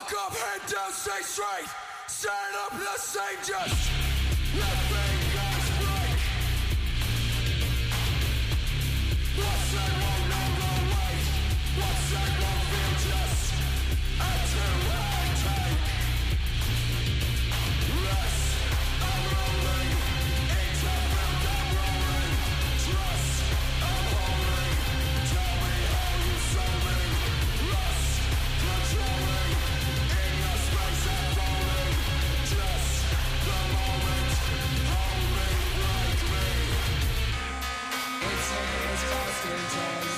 Look up, head down, stay straight. Stand up, the same, just let fingers break. What's that won't know the weight? What's that won't feel just a two-way take? Rest, I'm rolling. Into build, I'm rolling. Trust, I'm holding. Tell me how you saw me. Rust, controlling. In the space I'm rolling. Just the moment. Hold me, break me. It's always hostages.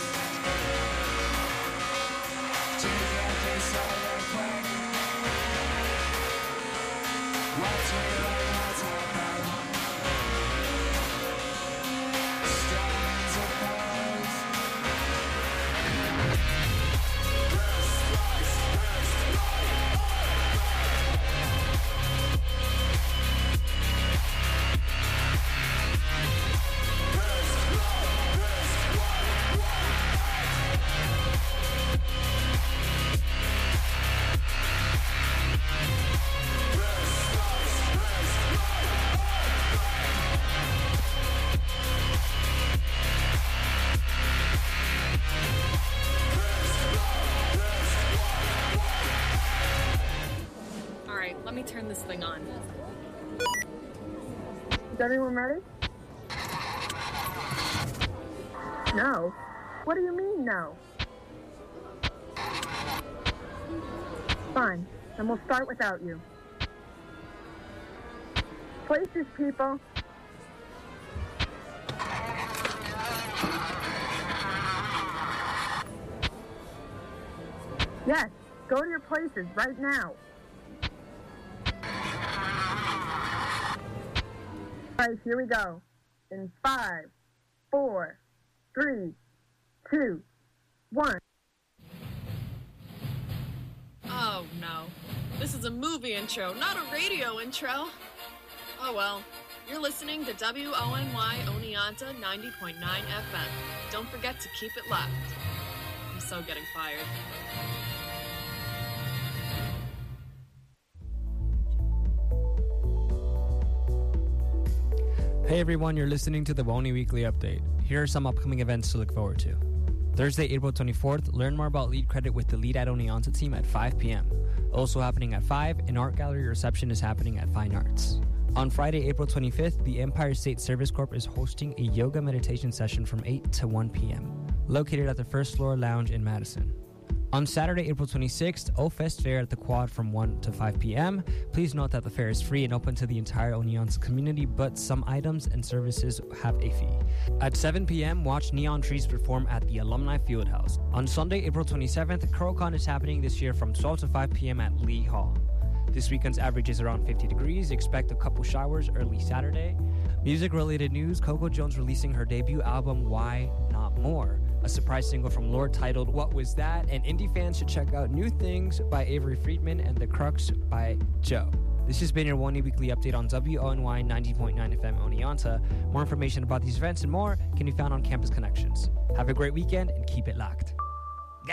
To get this other quick. What's real and what's happened? Strands of pearls. All right, let me turn this thing on. Is everyone ready? No. What do you mean, no? Fine. Then we'll start without you. Places, people. Yes, go to your places right now. All right, here we go. In 5, 4, 3, 2, 1. Oh no. This is a movie intro, not a radio intro. Oh well. You're listening to WONY Oneonta 90.9 FM. Don't forget to keep it locked. I'm so getting fired. Hey everyone, you're listening to the WONY Weekly Update. Here are some upcoming events to look forward to. Thursday, April 24th, learn more about Lead Credit with the Lead at Oneonta team at 5 p.m. Also happening at 5, an art gallery reception is happening at Fine Arts. On Friday, April 25th, the Empire State Service Corp is hosting a yoga meditation session from 8 to 1 p.m., located at the First Floor Lounge in Madison. On Saturday, April 26th, O-Fest Fair at the Quad from 1 to 5 p.m. Please note that the fair is free and open to the entire Oneonta community, but some items and services have a fee. At 7 p.m., watch Neon Trees perform at the Alumni Fieldhouse. On Sunday, April 27th, CurlCon is happening this year from 12 to 5 p.m. at Lee Hall. This weekend's average is around 50 degrees. Expect a couple showers early Saturday. Music-related news, Coco Jones releasing her debut album, Why Not More? A surprise single from Lorde titled What Was That? And indie fans should check out New Things by Avery Friedman and The Crux by Joe. This has been your WONY Weekly Update on WONY 90.9 FM Oneonta. More information about these events and more can be found on Campus Connections. Have a great weekend and keep it locked. Yeah.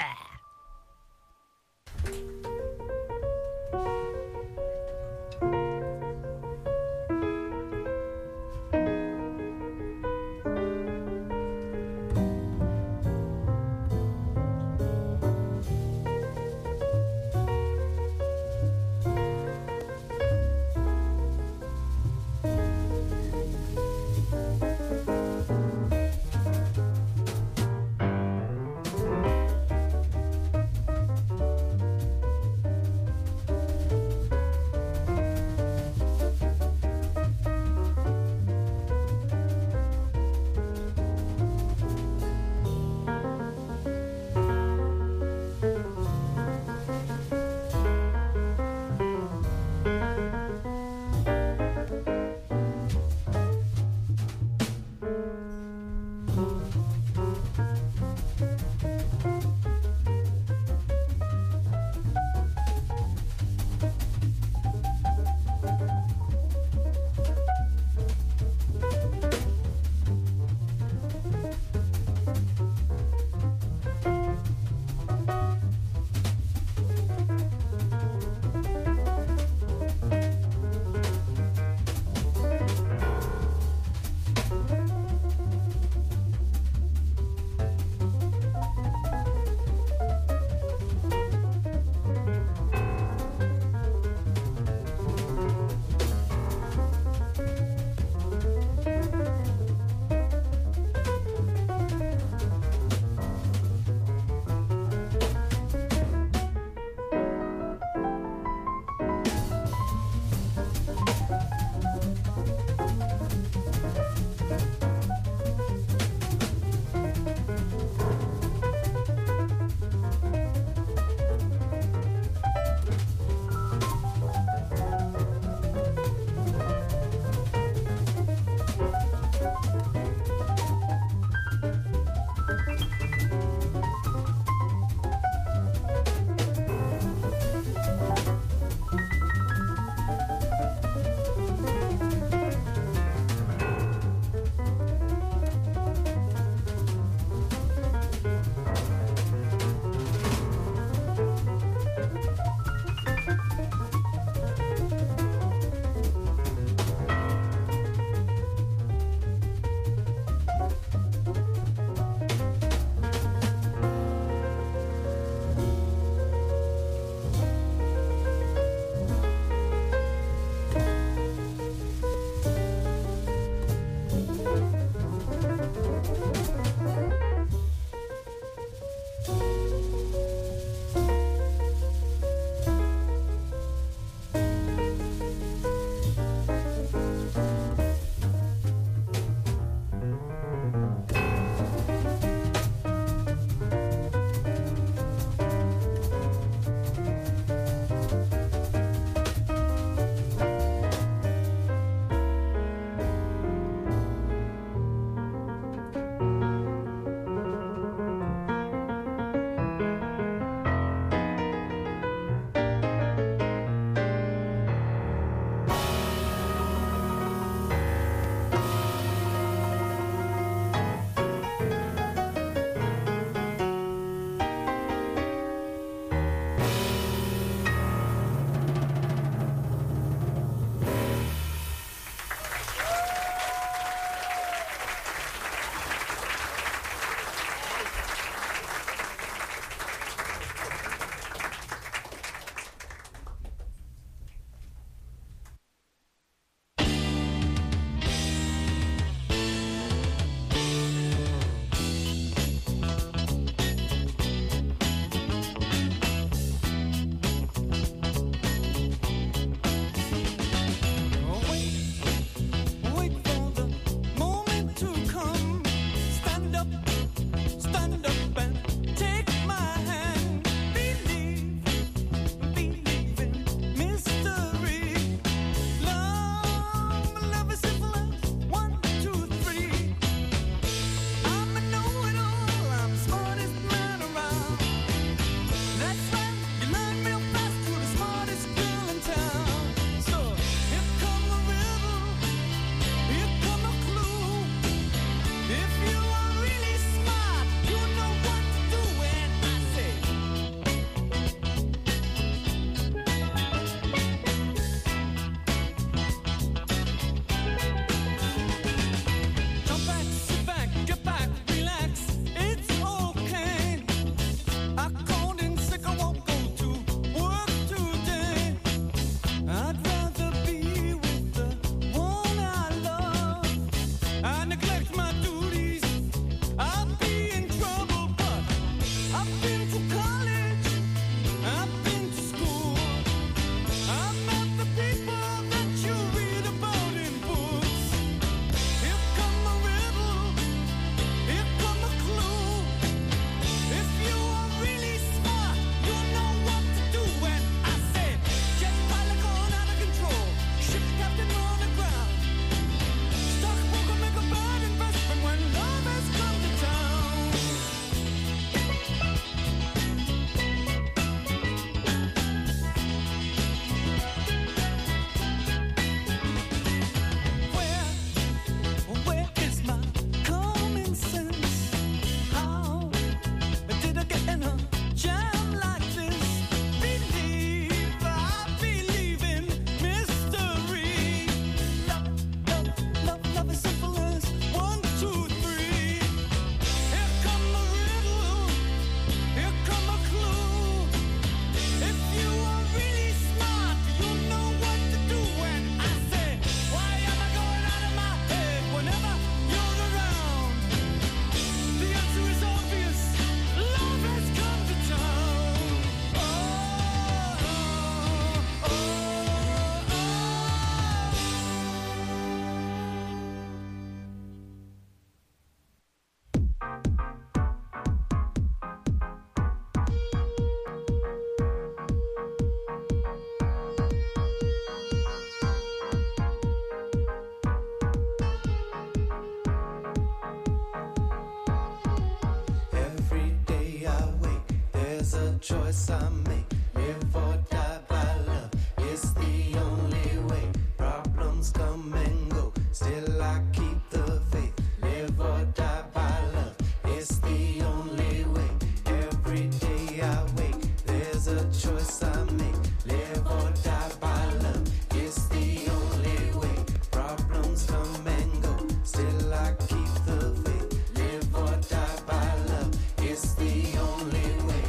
choice I make. Live or die by love. It's the only way. Problems come and go. Still I keep the faith. Live or die by love. It's the only way. Every day I wake, there's a choice I make. Live or die by love. It's the only way. Problems come and go. Still I keep the faith. Live or die by love. It's the only way.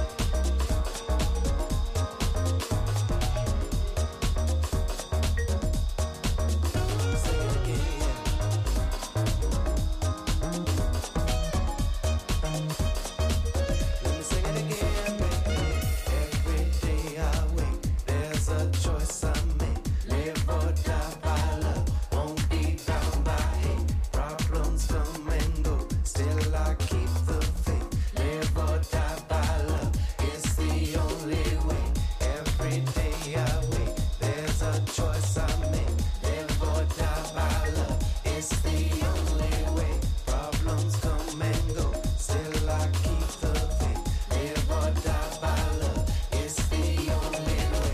Say it again. Let me sing it again, baby. Every day I wake, there's a choice I make. Live or die by love. Won't be bound by hate. Problems come and go. Still I keep the faith. Live or die by love. It's the only way. Every day I wake, there's a choice I make. Live or die by love. It's the only way. Problems come and go. Still I keep the faith. Live or die by love. It's the only way.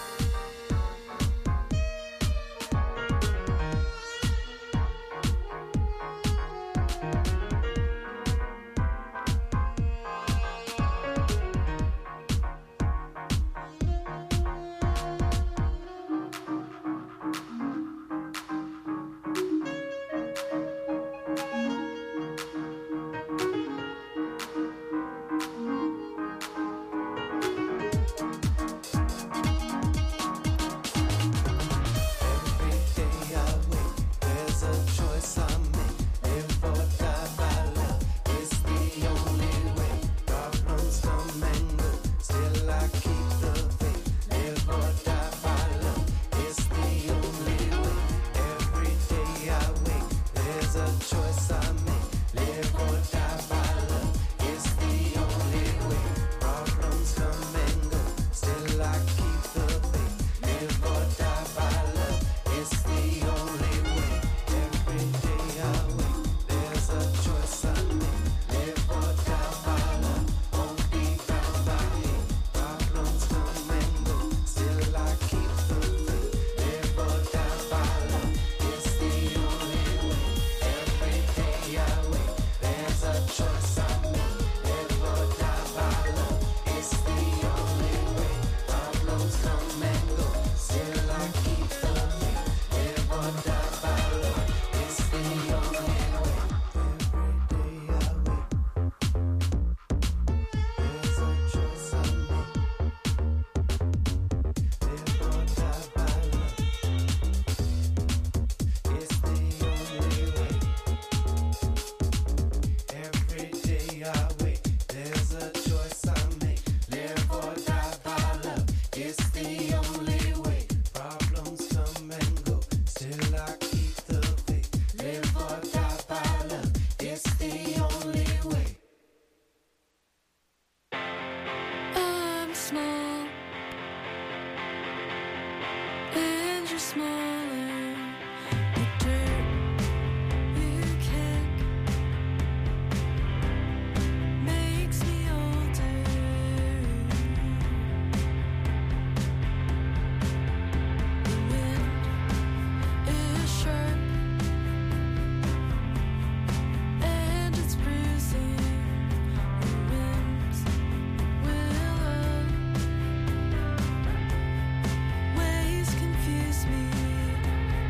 Every day I wake, there's a choice I make. Live or die by love. It's the only way. Problems come and go. Still I keep the faith. Live or die by love. It's the only way. Every day I wake, there's a choice I make. Live or die by love. It's the only way. Problems come and go. Still I keep the faith. Live or die by love. It's the only way. Every day I wake, there's a choice I make. Live or die by love. Won't be bound by hate. Problems come and go. Still I keep the faith. Live or die by love. It's the only way. Every day I wake, there's a choice I make. Live or die by love. It's the only way. Problems come and go. Still I keep the faith. Live or die by love. It's the only way. Every day I wake, there's a choice I make. Live or die by love. It's the only way. Every day I wake, there's a choice I make. Live or die by love. It's the only way. Problems come and go. Still I keep the faith. Live or die by love. It's the only way. I'm small, and you're smaller. The dirt you kick makes me older. The wind is sharp, and it's bruising. The winds will up. Waves confuse me.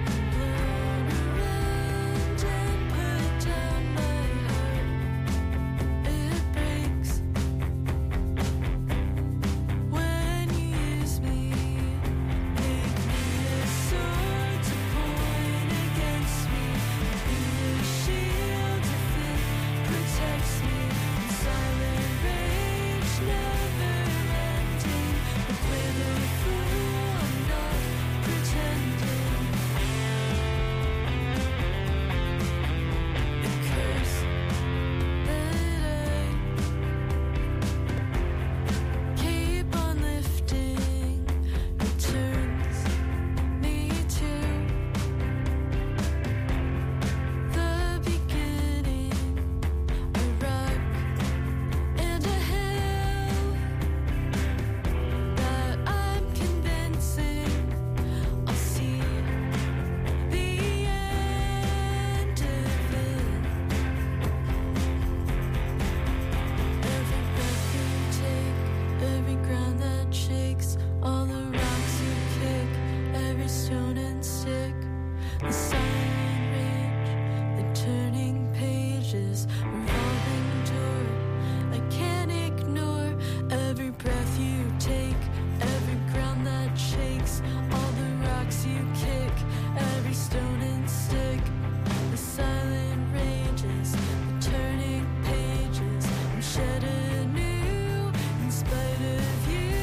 makes you kick every stone and stick. The silent ranges, the turning pages, and shed anew in spite of you.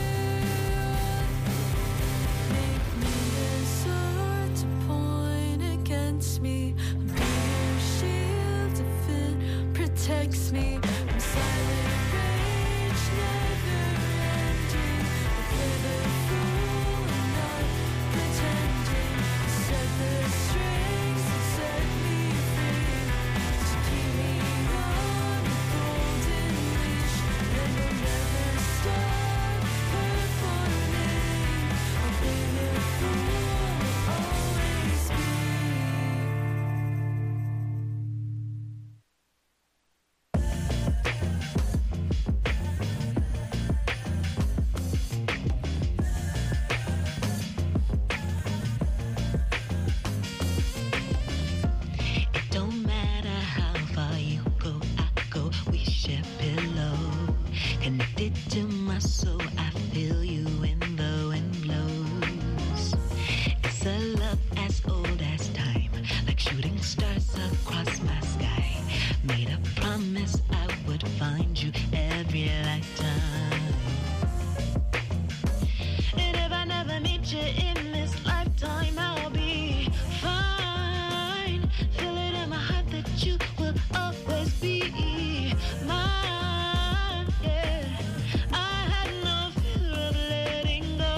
Make me a sword to point against me. I'll be your shield if it protects me from silent rage, never ending. I play the fool and not pretending. Set the strings and set me free. To keep me on a golden leash, and I'll never stop performing. I'll play the fool, I'll always be. It don't matter how far you go, I go. We share pillow, connected to my soul. I feel you when the wind blows. It's a love as old as time, like shooting stars across my sky. Made a promise I would find you every lifetime. And if I never meet you in this lifetime, I'll be fine. Feel it in my heart that you will always be mine. Yeah, I had no fear of letting go.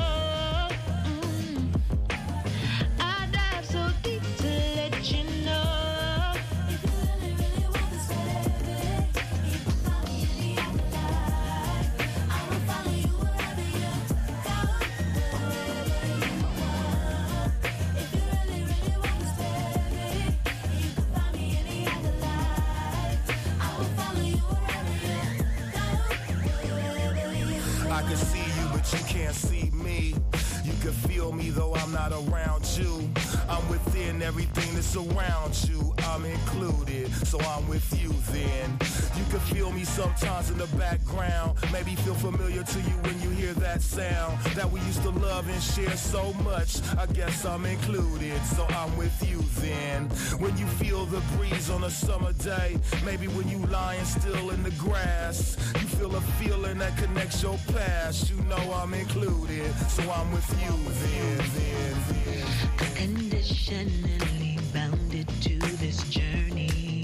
I dive so deep to let you know. If you really, really want this, baby, you can find me in the afterlife. I will follow you wherever you go, wherever you want. If you really, really want this, baby, you can find me in the afterlife. I will follow you wherever you go, wherever you want. I can see you, but you can't see me. You can feel me, though I'm not around you. I'm within everything that's around you. I'm included, so I'm with you then. You can feel me sometimes in the background. Maybe feel familiar to you when you hear that sound that we used to love and share so much. I guess I'm included, so I'm with you then. When you feel the breeze on a summer day, maybe when you lying still in the grass, you feel a feeling that connects your past. You know I'm included, so I'm with you then. Unconditionally bounded to this journey,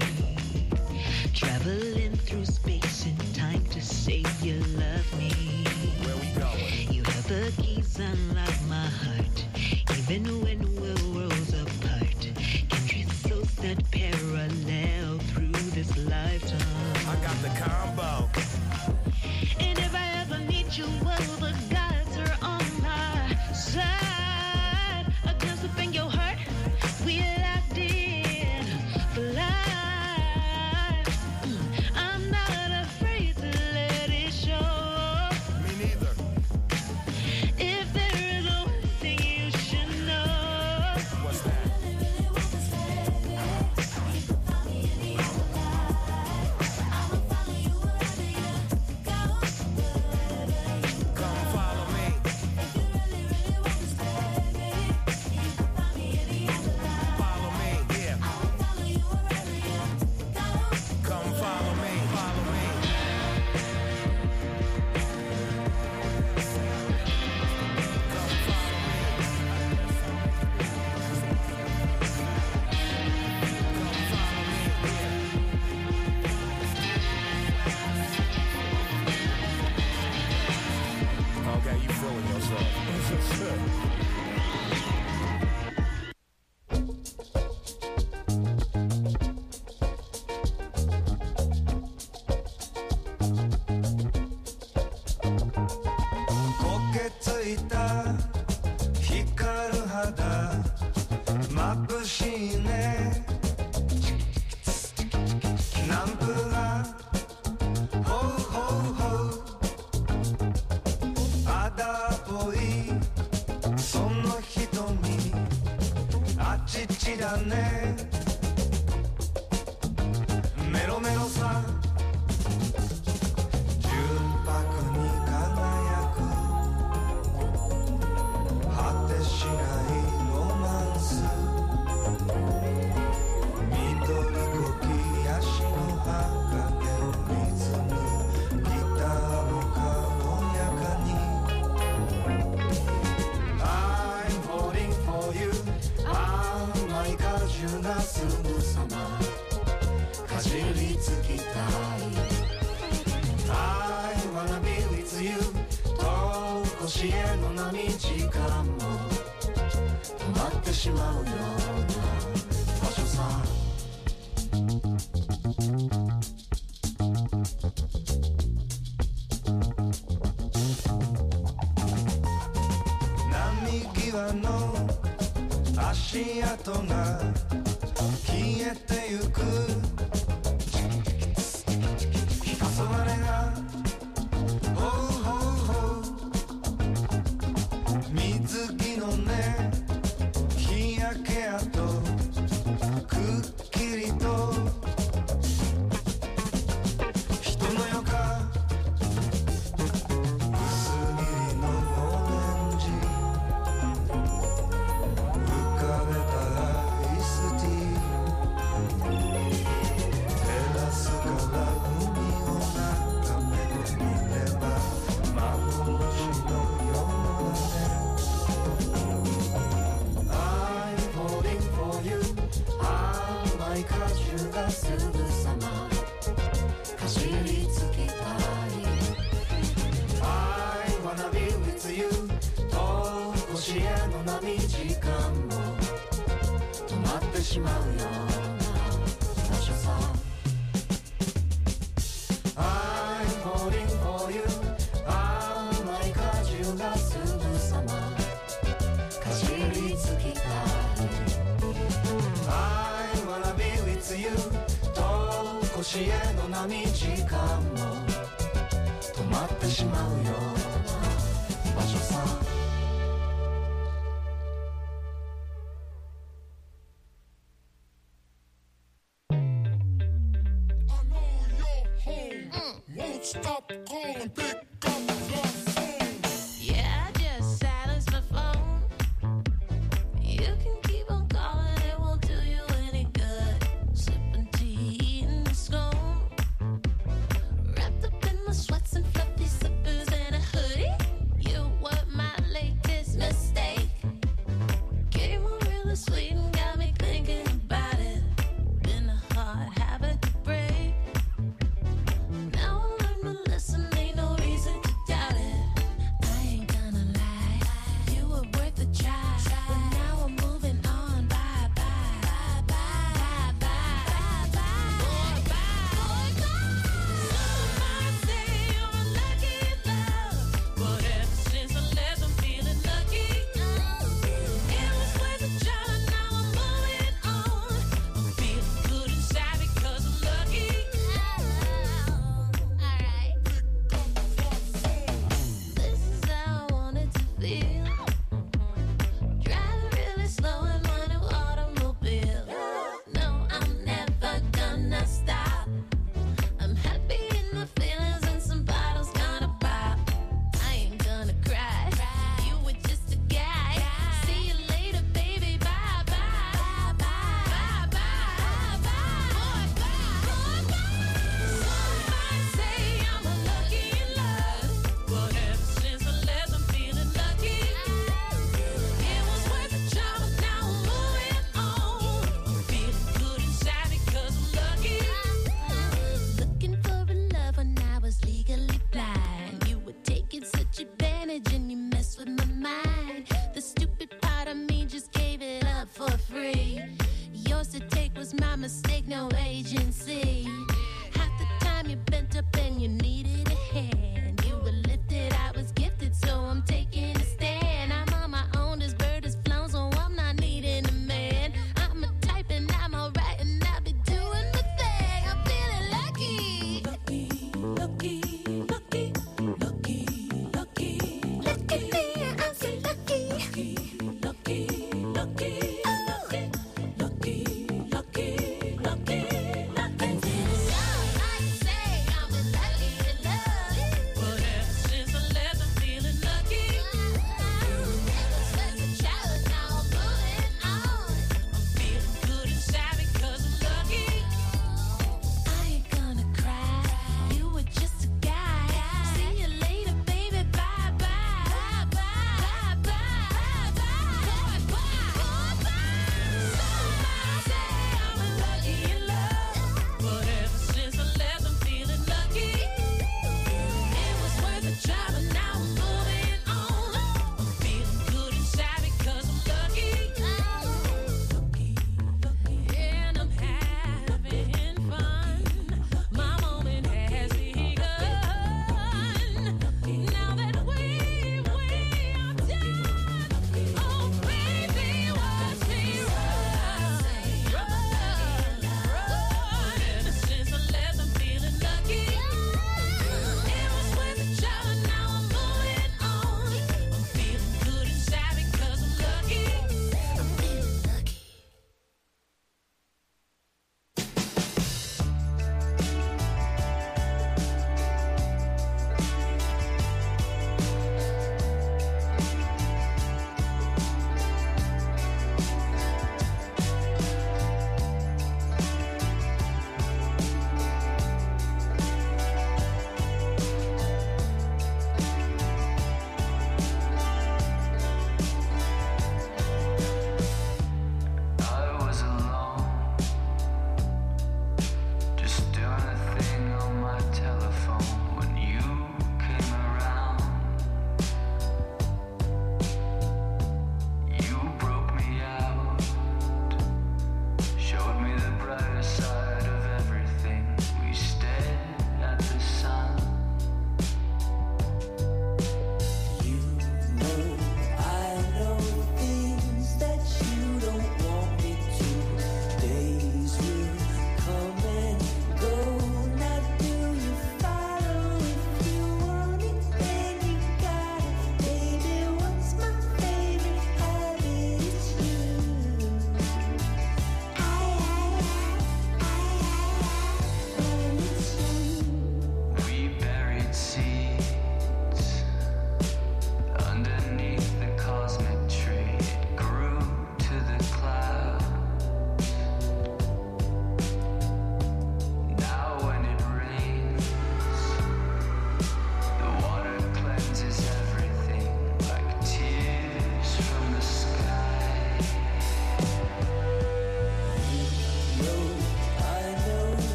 traveling through space and time to say you love me. Where we going? You have the keys, unlock my heart, even when we're worlds apart. Kindred souls that parallel through this lifetime. I got the combo. And if I ever meet you, well, the gods are on my side. A glimpse up in your heart, we locked in for life. I'm not afraid to let it show. Me neither. If there is one thing you should know, What's that? Really want this, baby, you can find me in the afterlife. I will follow you wherever you go, wherever you Come follow me. If you really, really want this, baby, you can find me in the afterlife. Follow me, yeah. I will follow you wherever you go. Come follow me, follow me. Come follow me. Come follow me, yeah. Okay, you feeling yourself. 中がすぐさまかじりつきたい I wanna be with you 遠く星への波時間も止まってしまうような場所さ波際の足跡が消えてゆく黄昏がほうほうほう水着のね日焼け跡くっきりと人の世か薄切りのオレンジ浮かべたアイスティーテラスから海を眺めてみれば幻のようだね I'm falling for you 甘い果汁がすぐさまかじりつきたい I wanna be with you 遠く星への波時間も止まってしまうような場所さ I'm falling for you 甘い果汁がすぐさまかじりつきたい I wanna be with you 遠く星への波時間も止まってしまうような場所さ Won't stop calling, pick up the phone. Yeah, I just silenced my phone. You can keep on calling, it won't do you any good. Sipping tea, eating a scone. Wrapped up in my sweats and fluffy slippers and a hoodie. You were my latest mistake. Came on really sweet and got me thinking about it. Been a hard habit to break. Now I learned to listen, ain't no reason to doubt it. I ain't gonna lie, you were worth a try. But now I'm moving on, bye bye, bye bye, bye bye, bye bye, Some might say you're unlucky in love, but ever since I left, I'm feeling lucky. It was worth a try, now I'm moving on. I'm feeling good inside because I'm lucky. Alright. This is how I wanted to feel. Driving really slow in my new automobile. No, I'm never gonna stop. I'm happy in my feelings and some bottles gonna pop. I ain't gonna cry. You were just a guy. See you later, baby. Bye bye. Bye bye. Bye bye. Bye bye. Some might say I'm unlucky in love, but ever since I left, I'm feeling lucky. It was worth a try, but now I'm moving on. I'm feeling good inside because I'm lucky. Looking for a love when I was legally blind. You were taking such advantage and you messed with my mind. The stupid part of me just gave it up for free. Yours to take was my mistake, no agency. Half the time you bent up and you needed a hand. You were lifted, I was gifted, so I'm taking a stand. I'm on my own, this bird is flown, so I'm not needing a man. I'm a type and I'm alright and I'll be doing the thing. I'm feeling lucky. Lucky, lucky, lucky, lucky, lucky. Look at me, I'm so lucky. Lucky, lucky, lucky, lucky, lucky, lucky, lucky, lucky.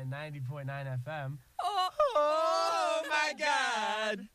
90.9 FM. Oh my God!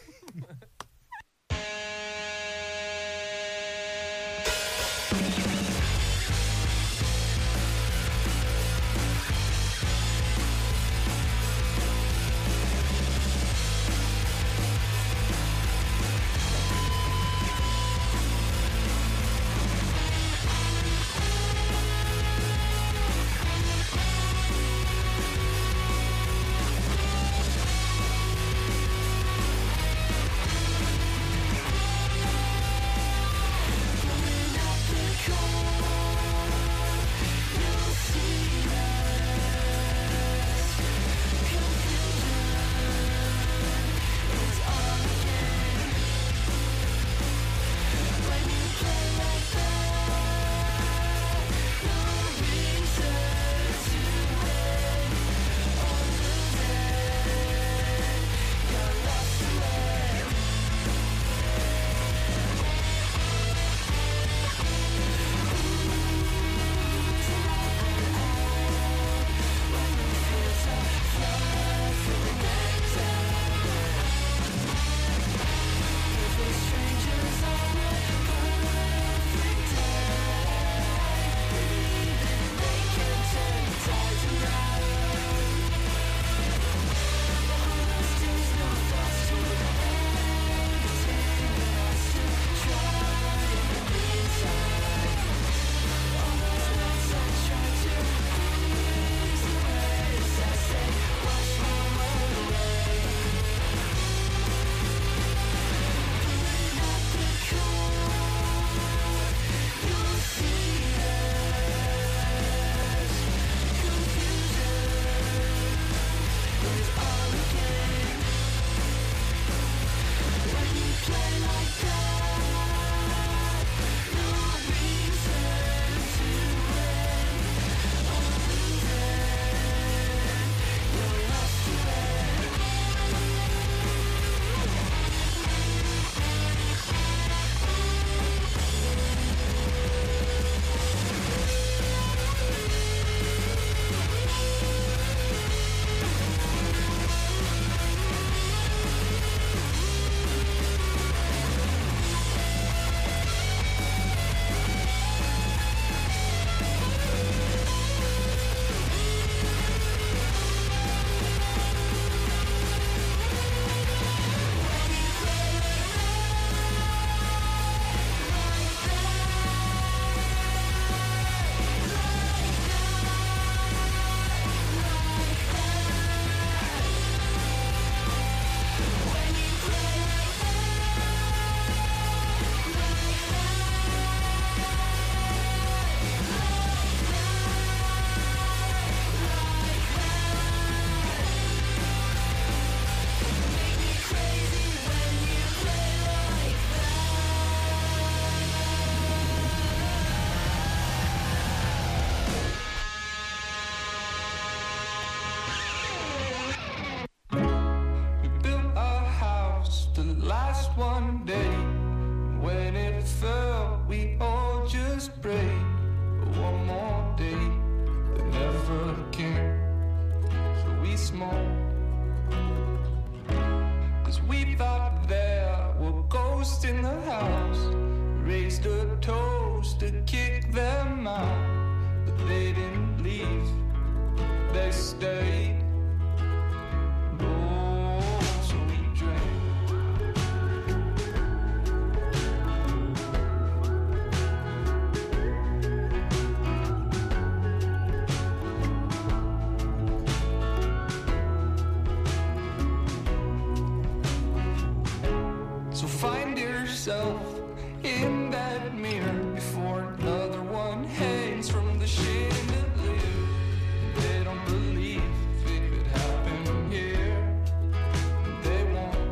one day. When it fell, we all just prayed for one more day that never came. So we smoked, 'cause we thought there were ghosts in the house. Raised a toast to kick them out, but they didn't leave, they stayed. Find yourself in that mirror before another one hangs from the chandelier. They don't believe it could happen here. They won't.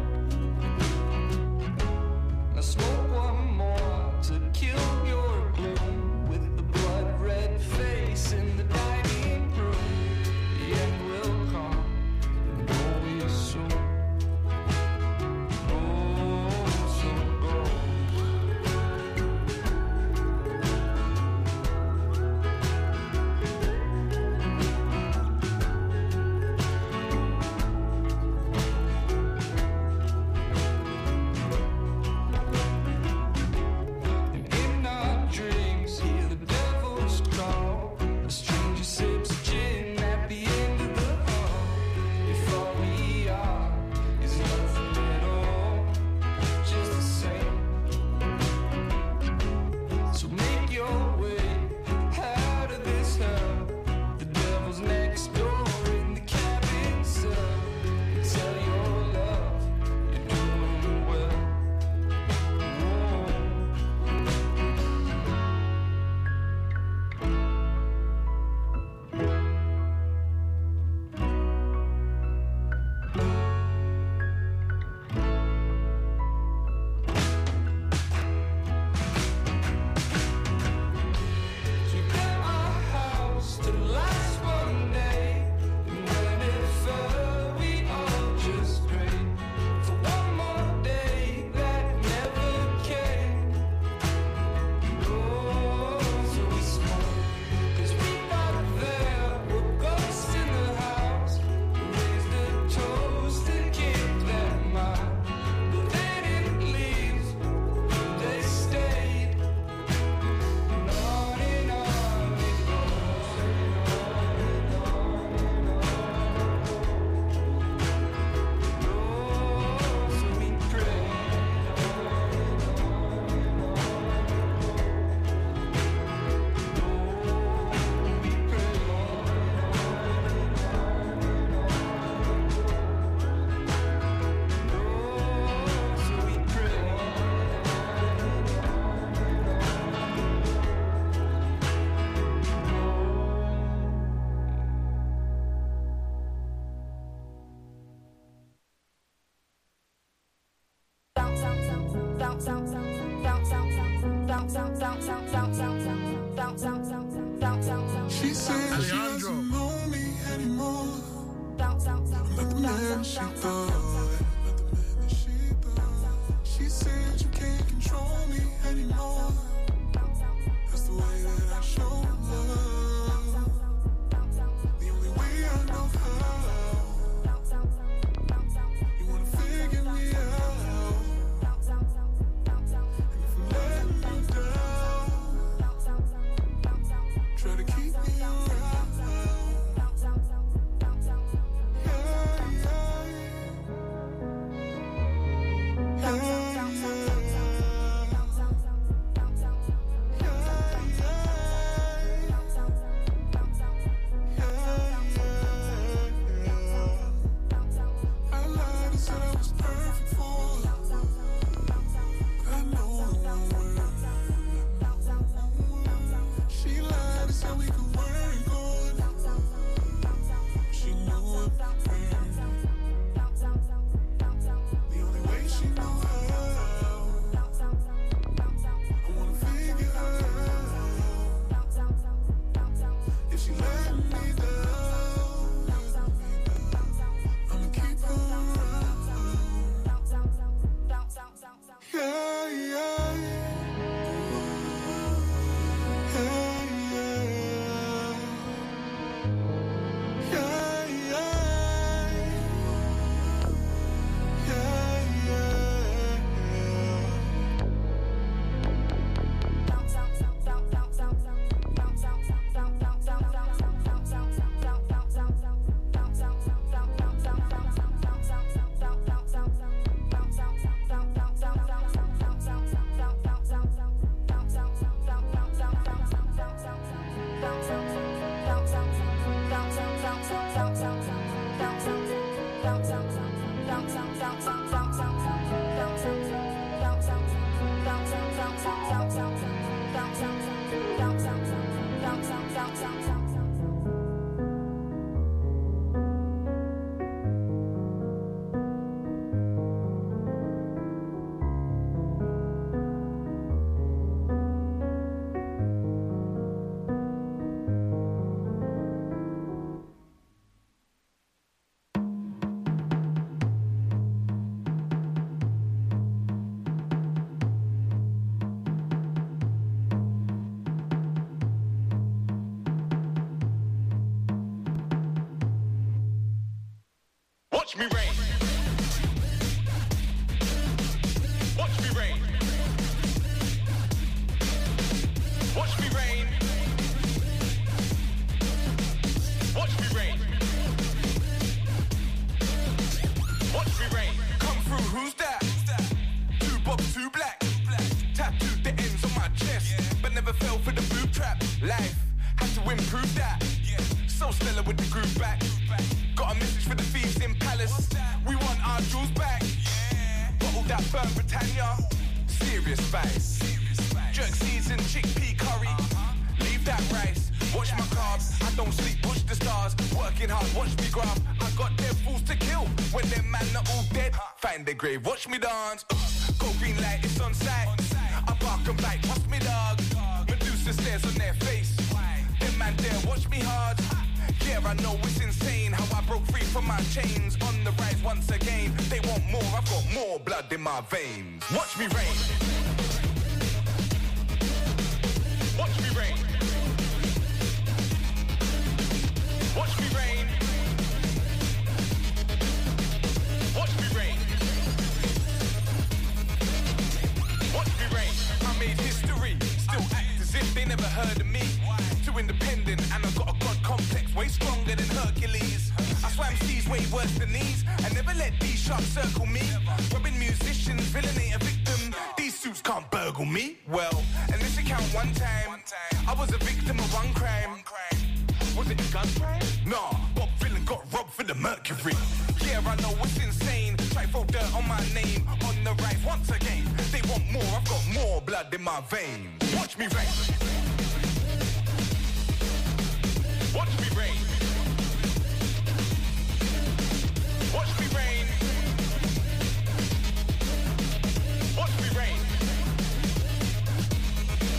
Now smoke one more to kill your gloom with the blood red face in the dining room. The end will come and always soon. She said she doesn't know me anymore. I'm not the man she thought. She said you can't control me anymore. That's the way that I show love. The only way I know how. You wanna figure me out. And if I'm letting you down, try to keep me around. Watch me rain. Watch me rain. Watch me rain. Watch me rain. Watch me rain. Come through, who's that? Two bob, two black. Tattooed the ends on my chest, but never fell for the boob trap. Life had to improve that. So stellar with the groove back. Got a message for the thieves in Palace. We want our jewels back. Bottle that burnt Britannia. Serious spice. Jerk season, chickpea curry. Leave that rice. Watch my carbs. I don't sleep, push the stars. Working hard, watch me graph. I got dead fools to kill. When them man are all dead, find their grave, watch me dance. Go green light, it's on sight. I bark and bite, watch me dog. Medusa stares on their face. Them man there, watch me hard. Yeah, I know it's insane how I broke free from my chains. On the rise once again. They want more, I've got more blood in my veins. Watch me rain. Watch me rain. Watch me rain. Watch me rain. Watch me rain. I made history. Still act as if they never heard of me. Too independent and I've got a god complex way stronger than Hercules. I swam seas way worse than these. I never let these sharks circle me. Robbing musicians, villain ain't a victim. These suits can't burgle me. Well, and this account one time, I was a victim of one crime. Was it a gun crime? Nah, Bob Villain got robbed for the Mercury. Yeah, I know it's insane. Try throw dirt on my name. On the rise once again. They want more, I've got more blood in my veins. Watch me rain. Watch me rain. Watch me rain. Watch me rain.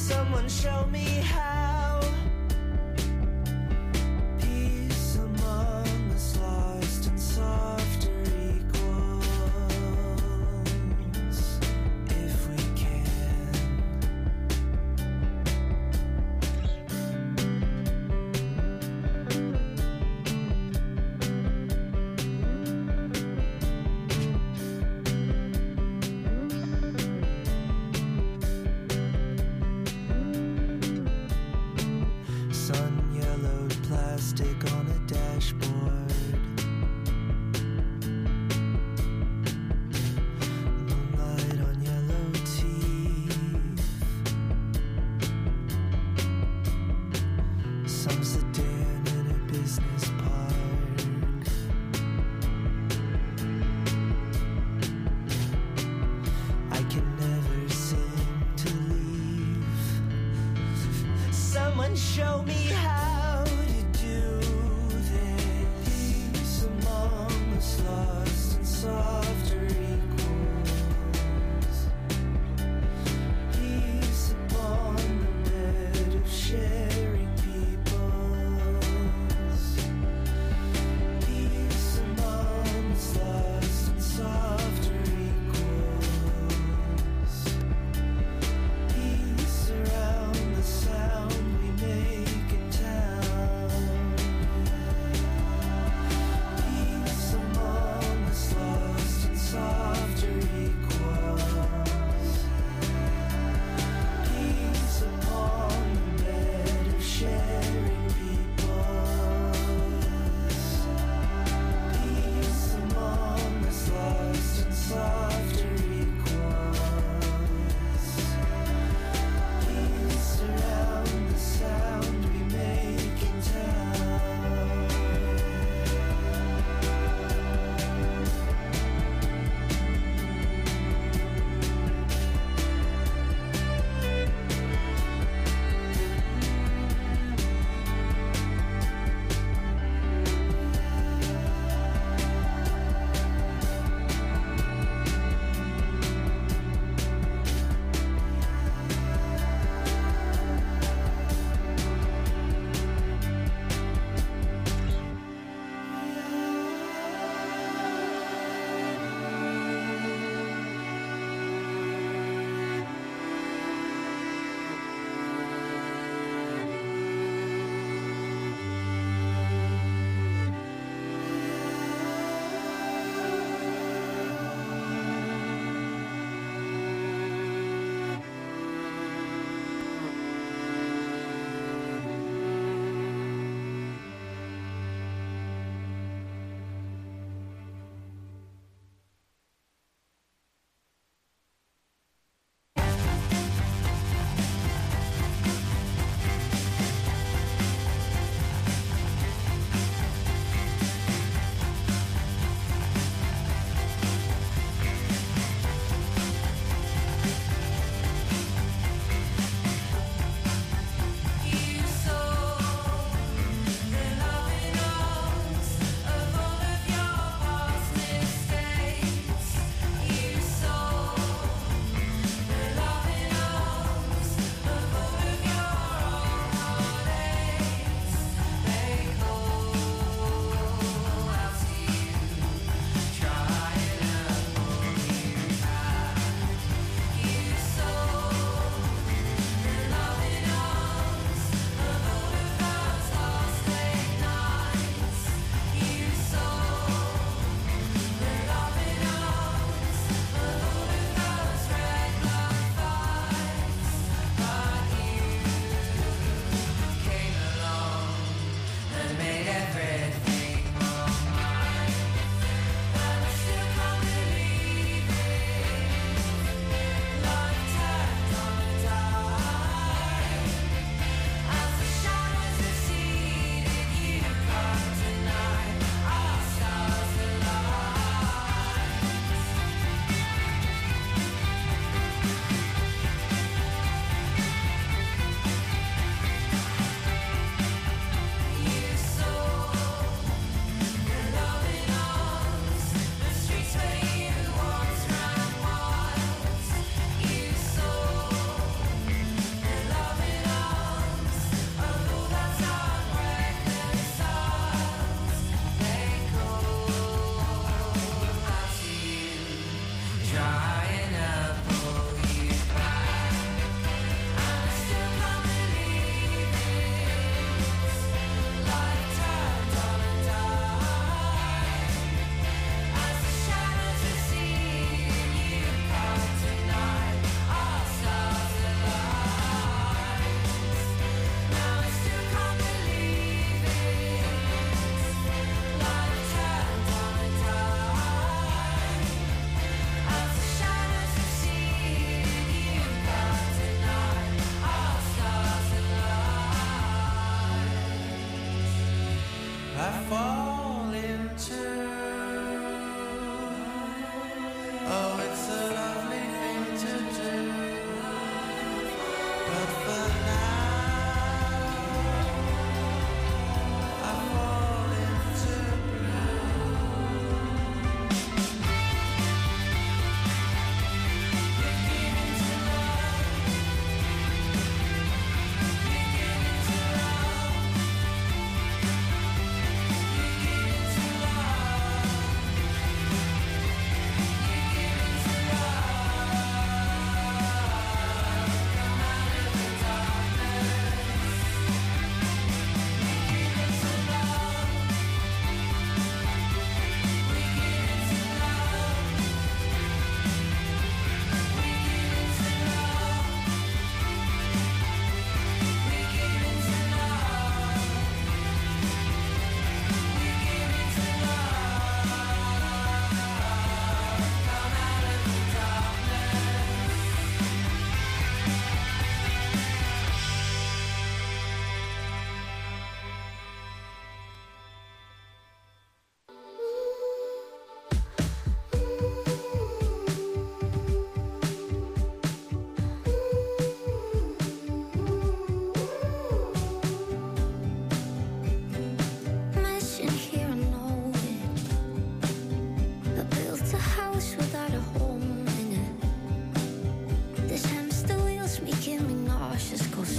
Someone show me how. Peace among us lost and softer equals, if we can. Sun yellowed plastic on a dashboard. Moonlight on yellow teeth. Some sedan in a business park. I can never seem to leave. Someone show me how to do this. Peace among us lost and softer equals. Peace upon the bed of sharing peoples. Peace among us lost and softer equals. Peace around the sound we make in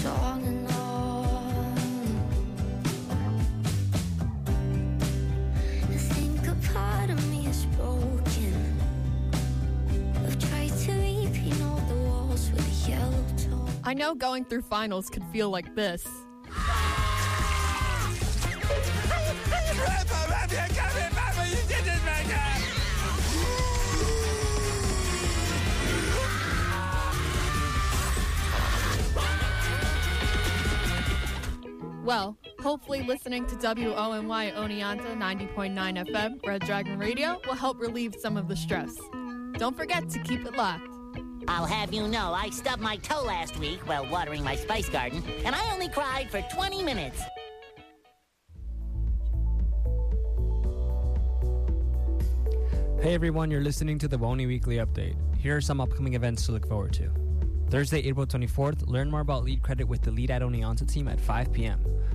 all in all. I think a part of me is broken. I've tried to repaint all the walls with a yellow tone. I know going through finals could feel like this. Well, hopefully listening to WONY Oneonta 90.9 FM, Red Dragon Radio, will help relieve some of the stress. Don't forget to keep it locked. I'll have you know I stubbed my toe last week while watering my spice garden, and I only cried for 20 minutes. Hey everyone, you're listening to the WONY Weekly Update. Here are some upcoming events to look forward to. Thursday, April 24th, learn more about lead credit with the Lead at Oneonta team at 5 p.m.